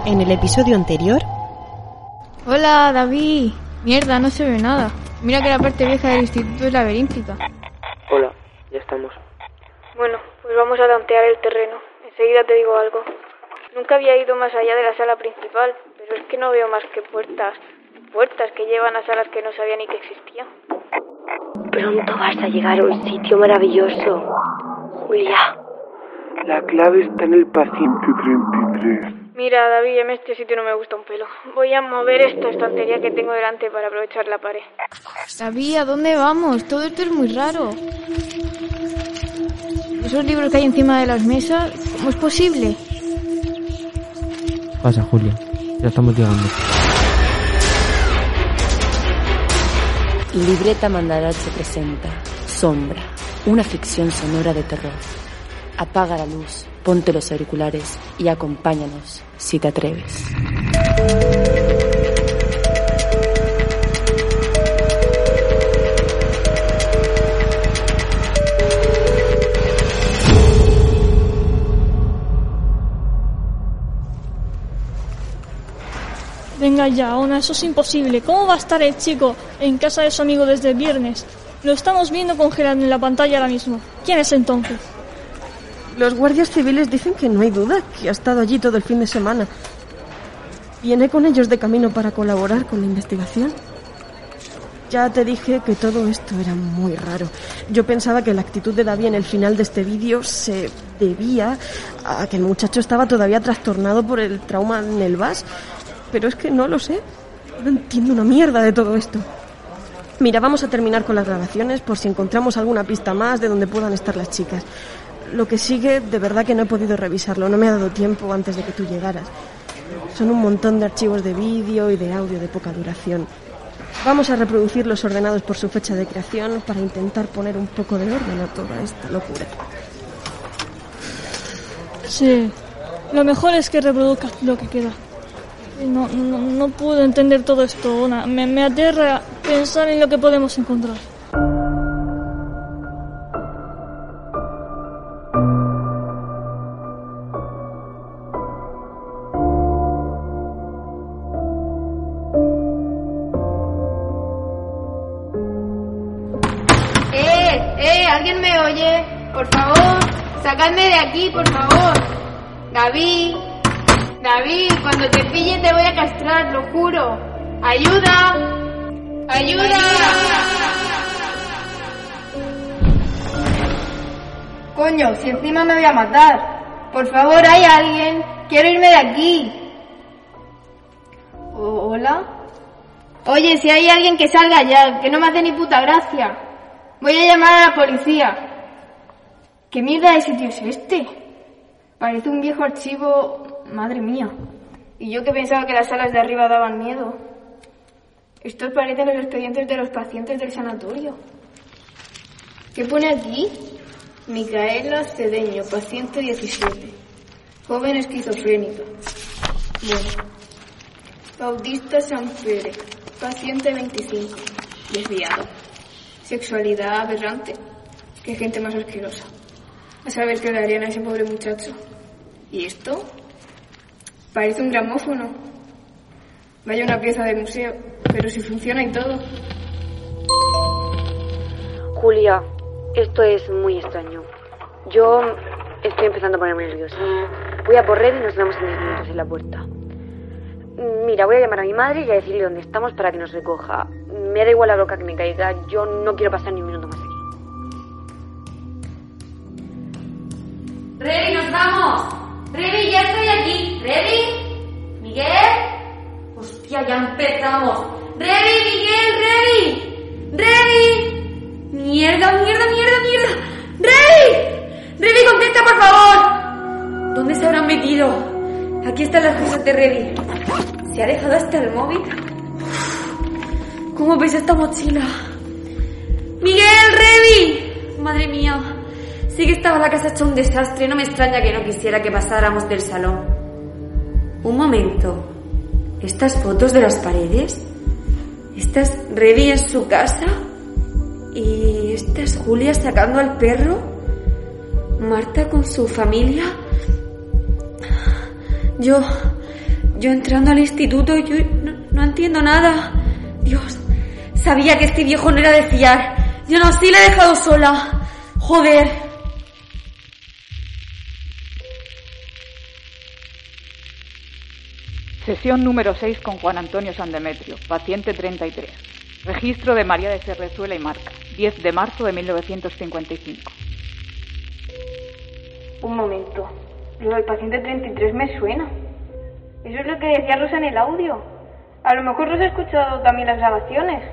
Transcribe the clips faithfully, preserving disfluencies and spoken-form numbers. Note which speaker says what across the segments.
Speaker 1: En el episodio anterior...
Speaker 2: Hola, David. Mierda, no se ve nada. Mira que la parte vieja del instituto es laberíntica.
Speaker 3: Hola, ya estamos.
Speaker 2: Bueno, pues vamos a tantear el terreno. Enseguida te digo algo. Nunca había ido más allá de la sala principal, pero es que no veo más que puertas. Puertas que llevan a salas que no sabía ni que existían.
Speaker 4: Pronto vas a llegar a un sitio maravilloso, Julia.
Speaker 3: La clave está en el paciente treinta y tres.
Speaker 2: Mira, David, en este sitio no me gusta un pelo. Voy a mover esta estantería que tengo delante para aprovechar la pared. David, ¿a dónde vamos? Todo esto es muy raro. Esos libros que hay encima de las mesas, ¿cómo es posible?
Speaker 5: Pasa, Julia. Ya estamos llegando.
Speaker 4: Libreta Mandarache presenta Sombra, una ficción sonora de terror. Apaga la luz, ponte los auriculares y acompáñanos, si te atreves.
Speaker 6: Venga ya, Ona, eso es imposible. ¿Cómo va a estar el chico en casa de su amigo desde el viernes? Lo estamos viendo congelado en la pantalla ahora mismo. ¿Quién es entonces?
Speaker 1: Los guardias civiles dicen que no hay duda, que ha estado allí todo el fin de semana. Viene con ellos de camino para colaborar con la investigación. Ya te dije que todo esto era muy raro. Yo pensaba que la actitud de David en el final de este vídeo se debía a que el muchacho estaba todavía trastornado por el trauma en el V A S. Pero es que no lo sé. No entiendo una mierda de todo esto. Mira, vamos a terminar con las grabaciones por si encontramos alguna pista más de donde puedan estar las chicas. Lo que sigue, de verdad que no he podido revisarlo. No me ha dado tiempo antes de que tú llegaras. Son un montón de archivos de vídeo y de audio de poca duración. Vamos a reproducirlos ordenados por su fecha de creación para intentar poner un poco de orden a toda esta locura.
Speaker 6: Sí, lo mejor es que reproduzcas lo que queda. No, no, no puedo entender todo esto, Ona. Me, me aterra pensar en lo que podemos encontrar.
Speaker 2: ¡Eh! ¡Eh! ¿Alguien me oye? Por favor, sacadme de aquí, por favor. David... David, cuando te pille te voy a castrar, lo juro. ¡Ayuda! ¡Ayuda! Coño, si encima me voy a matar. Por favor, ¿hay alguien? Quiero irme de aquí. ¿Hola? Oye, si hay alguien que salga ya, que no me hace ni puta gracia. Voy a llamar a la policía. ¿Qué mierda de sitio es este? Parece un viejo archivo... Madre mía. Y yo que pensaba que las salas de arriba daban miedo. Estos parecen los expedientes de los pacientes del sanatorio. ¿Qué pone aquí? Micaela Cedeño, paciente diecisiete. Joven esquizofrénica. Bueno. Bautista Sanpere, paciente veinticinco. Desviado. Sexualidad aberrante. Qué gente más asquerosa. A saber qué le harían a ese pobre muchacho. ¿Y esto? Parece un gramófono. Vaya una pieza de museo, pero si funciona y todo.
Speaker 4: Julia, esto es muy extraño. Yo estoy empezando a ponerme nerviosa. Voy a por Red y nos vemos en diez minutos en la puerta. Mira, voy a llamar a mi madre y a decirle dónde estamos para que nos recoja. Me da igual la loca que me caiga, yo no quiero pasar ni un minuto más aquí.
Speaker 7: ¡Revi, nos vamos! ¡Revi, ya estoy aquí! ¿Revi? ¿Miguel? ¡Hostia, ya empezamos! ¡Revi, Miguel, Revi! ¡Revi! ¡Mierda, mierda, mierda, mierda! ¡Revi! ¡Revi, contesta, por favor! ¿Dónde se habrán metido? Aquí están las cosas de Revi. ¿Se ha dejado hasta el móvil? ¿Cómo ves esta mochila? ¡Miguel, Revi! ¡Madre mía! Sí que estaba la casa hecha un desastre. No me extraña que no quisiera que pasáramos del salón. Un momento. ¿Estas fotos de las paredes? ¿Esta es Revi en su casa? ¿Y esta es Julia sacando al perro? ¿Marta con su familia? Yo... Yo entrando al instituto, yo no, no entiendo nada. Dios, sabía que este viejo no era de fiar. Yo no, sí la he dejado sola. Joder.
Speaker 8: Sesión número seis con Juan Antonio San Demetrio, paciente treinta y tres. Registro de María de Serrezuela y Marca, diez de marzo de mil novecientos cincuenta y cinco.
Speaker 2: Un momento. Lo del paciente treinta y tres me suena. Eso es lo que decía Rosa en el audio. A lo mejor Rosa ha escuchado también las grabaciones.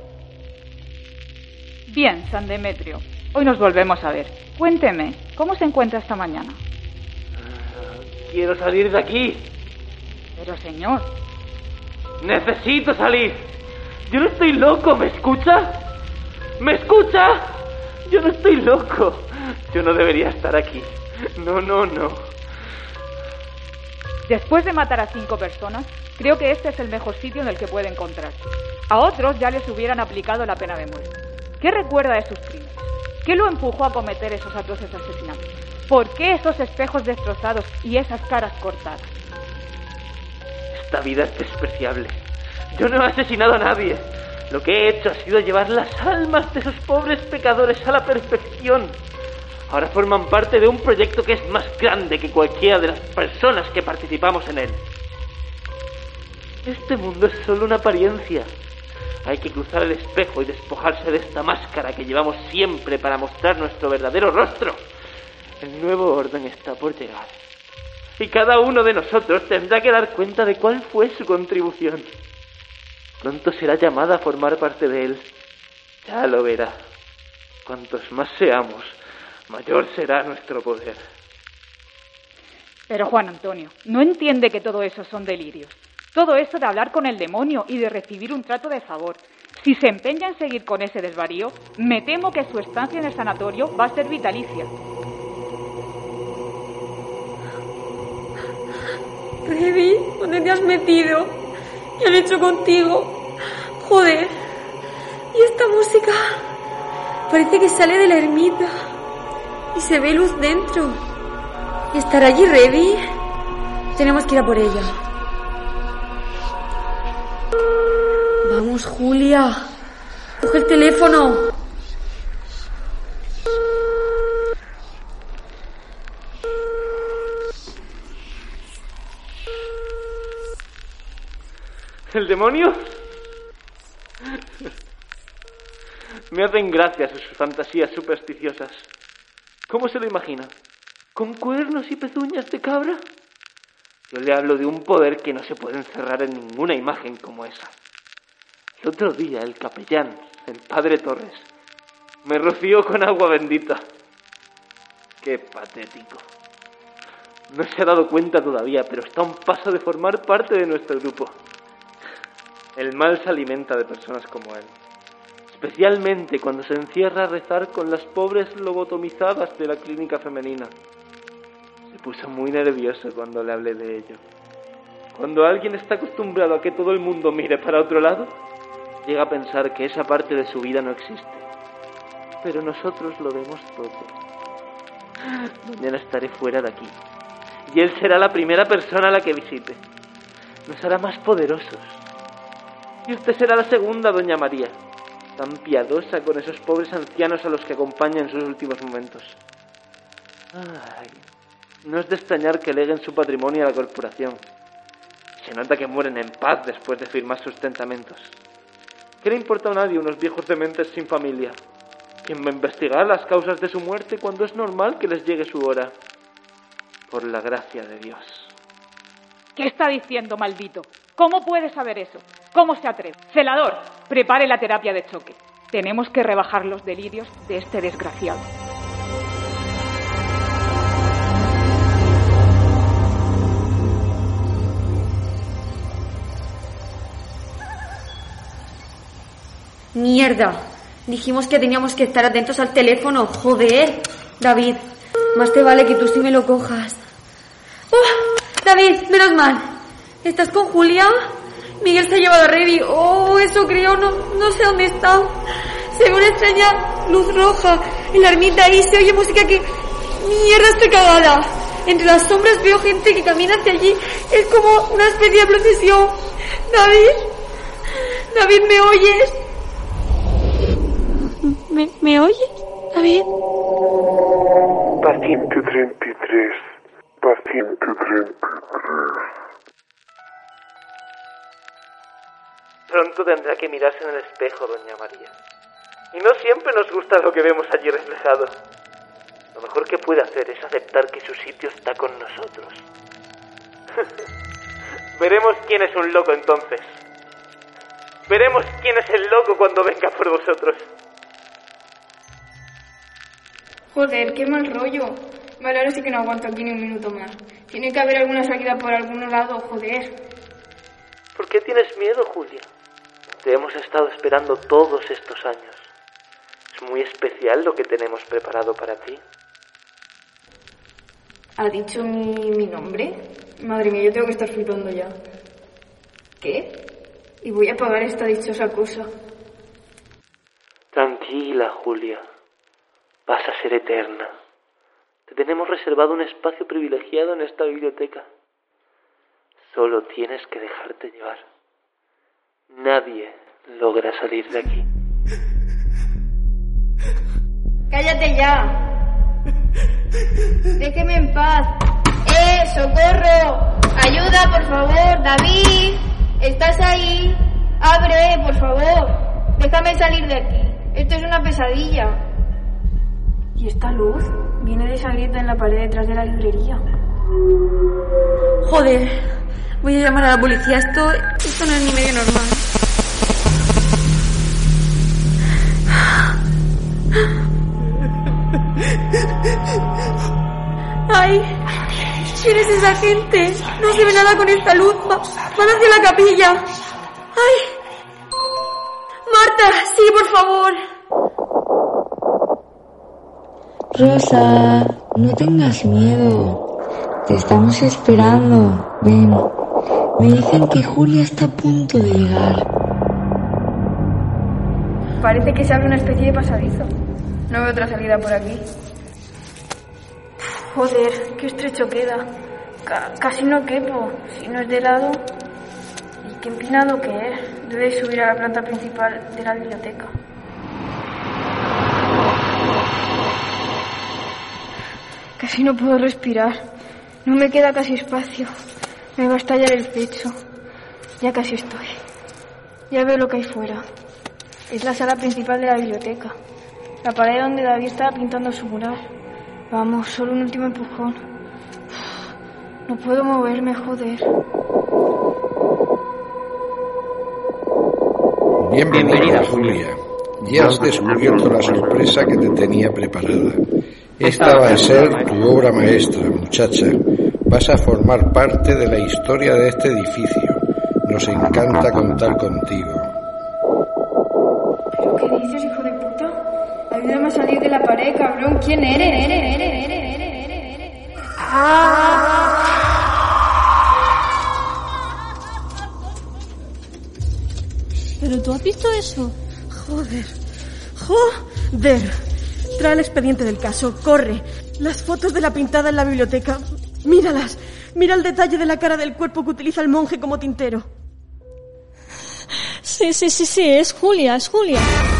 Speaker 8: Bien, San Demetrio. Hoy nos volvemos a ver. Cuénteme, ¿cómo se encuentra esta mañana?
Speaker 9: Uh, quiero salir de aquí.
Speaker 8: Pero, señor...
Speaker 9: Necesito salir. Yo no estoy loco, ¿me escucha? ¿Me escucha? Yo no estoy loco. Yo no debería estar aquí. No, no, no.
Speaker 8: Después de matar a cinco personas, creo que este es el mejor sitio en el que puede encontrarse. A otros ya les hubieran aplicado la pena de muerte. ¿Qué recuerda de sus crímenes? ¿Qué lo empujó a cometer esos atroces asesinatos? ¿Por qué esos espejos destrozados y esas caras cortadas?
Speaker 9: Esta vida es despreciable. Yo no he asesinado a nadie. Lo que he hecho ha sido llevar las almas de esos pobres pecadores a la perfección. Ahora forman parte de un proyecto que es más grande que cualquiera de las personas que participamos en él. Este mundo es solo una apariencia. Hay que cruzar el espejo y despojarse de esta máscara que llevamos siempre para mostrar nuestro verdadero rostro. El nuevo orden está por llegar. Y cada uno de nosotros tendrá que dar cuenta de cuál fue su contribución. Pronto será llamada a formar parte de él. Ya lo verá. Cuantos más seamos, mayor será nuestro poder.
Speaker 8: Pero Juan Antonio, ¿no entiende que todo eso son delirios? Todo eso de hablar con el demonio y de recibir un trato de favor. Si se empeña en seguir con ese desvarío, me temo que su estancia en el sanatorio va a ser vitalicia.
Speaker 7: Revi, ¿dónde te has metido? ¿Qué han hecho contigo? Joder. ¿Y esta música? Parece que sale de la ermita. Y se ve luz dentro. ¿Estará allí Revi? Tenemos que ir a por ella. Vamos, Julia. Coge el teléfono.
Speaker 9: ¿El demonio? Me hacen gracia sus fantasías supersticiosas. ¿Cómo se lo imagina? ¿Con cuernos y pezuñas de cabra? Yo le hablo de un poder que no se puede encerrar en ninguna imagen como esa. El otro día el capellán, el padre Torres, me roció con agua bendita. ¡Qué patético! No se ha dado cuenta todavía, pero está a un paso de formar parte de nuestro grupo. El mal se alimenta de personas como él, especialmente cuando se encierra a rezar con las pobres lobotomizadas de la clínica femenina. Se puso muy nervioso cuando le hablé de ello. Cuando alguien está acostumbrado a que todo el mundo mire para otro lado, llega a pensar que esa parte de su vida no existe. Pero nosotros lo vemos todo. Mañana estaré fuera de aquí, y él será la primera persona a la que visite. Nos hará más poderosos. Y usted será la segunda, doña María, tan piadosa con esos pobres ancianos a los que acompaña en sus últimos momentos. Ay, no es de extrañar que leguen su patrimonio a la corporación. Se nota que mueren en paz después de firmar sus testamentos. ¿Qué le importa a nadie unos viejos dementes sin familia? ¿Quién va a investigar las causas de su muerte cuando es normal que les llegue su hora? Por la gracia de Dios.
Speaker 8: ¿Qué está diciendo, maldito? ¿Cómo puede saber eso? ¿Cómo se atreve? Celador, prepare la terapia de choque. Tenemos que rebajar los delirios de este desgraciado.
Speaker 7: Mierda. Dijimos que teníamos que estar atentos al teléfono. Joder. David, más te vale que tú sí me lo cojas. ¡Oh! David, menos mal. ¿Estás con Julia? Miguel se ha llevado a Revi. Oh, eso creo, no, no sé dónde está. Se ve una extraña luz roja en la ermita y se oye música que... Mierda, estoy cagada. Entre las sombras veo gente que camina hacia allí. Es como una especie de procesión. David, David, ¿me oyes? ¿Me, ¿me oyes, David?
Speaker 3: Paciente treinta y tres. Paciente treinta y tres.
Speaker 9: Pronto tendrá que mirarse en el espejo, doña María. Y no siempre nos gusta lo que vemos allí reflejado. Lo mejor que puede hacer es aceptar que su sitio está con nosotros. Veremos quién es un loco entonces. Veremos quién es el loco cuando venga por vosotros.
Speaker 2: Joder, qué mal rollo. Vale, ahora sí que no aguanto aquí ni un minuto más. Tiene que haber alguna salida por algún lado, joder.
Speaker 9: ¿Por qué tienes miedo, Julia? Te hemos estado esperando todos estos años. Es muy especial lo que tenemos preparado para ti.
Speaker 2: ¿Ha dicho mi, mi nombre? Madre mía, yo tengo que estar flipando ya. ¿Qué? Y voy a pagar esta dichosa cosa.
Speaker 9: Tranquila, Julia. Vas a ser eterna. Te tenemos reservado un espacio privilegiado en esta biblioteca. Solo tienes que dejarte llevar. Nadie logra salir de aquí.
Speaker 2: ¡Cállate ya! ¡Déjeme en paz! ¡Eh, socorro! ¡Ayuda, por favor! ¡David! ¿Estás ahí? ¡Abre, por favor! Déjame salir de aquí. Esto es una pesadilla. ¿Y esta luz? Viene de esa grieta en la pared detrás de la librería.
Speaker 7: Joder, voy a llamar a la policía. Esto, esto no es ni medio normal. ¡Ay! ¿Quién es esa gente? No se ve nada con esta luz. Va, van hacia la capilla. ¡Ay! ¡Marta! ¡Sí, por favor!
Speaker 10: Rosa, no tengas miedo. Te estamos esperando. Ven. Me dicen que Julia está a punto de llegar.
Speaker 2: Parece que se abre una especie de pasadizo. No veo otra salida por aquí. Joder, qué estrecho queda. Ca- casi no quepo. Si no es de lado. Y qué empinado que es. Debe subir a la planta principal de la biblioteca. Casi no puedo respirar. No me queda casi espacio. Me va a estallar el pecho. Ya casi estoy. Ya veo lo que hay fuera. Es la sala principal de la biblioteca. La pared donde David estaba pintando su mural. Vamos, solo un último empujón. No puedo moverme, joder.
Speaker 11: Bienvenida, Julia. Ya has descubierto la sorpresa que te tenía preparada. Esta va a ser tu obra maestra, muchacha. Vas a formar parte de la historia de este edificio. Nos encanta contar contigo.
Speaker 2: ¿Pero qué dices, hijo de puta? Ayúdame a salir de la pared, cabrón. ¿Quién eres? ¿Eres? ¿Eres? ¿Eres? ¿Eres? ¿Eres? ¿Eres? ¡Ah!
Speaker 6: ¿Pero tú has visto eso?
Speaker 1: Joder. Joder. Trae el expediente del caso. Corre. Las fotos de la pintada en la biblioteca. Míralas. Mira el detalle de la cara del cuerpo que utiliza el monje como tintero.
Speaker 6: Sí, sí, sí, sí. Es Julia, es Julia.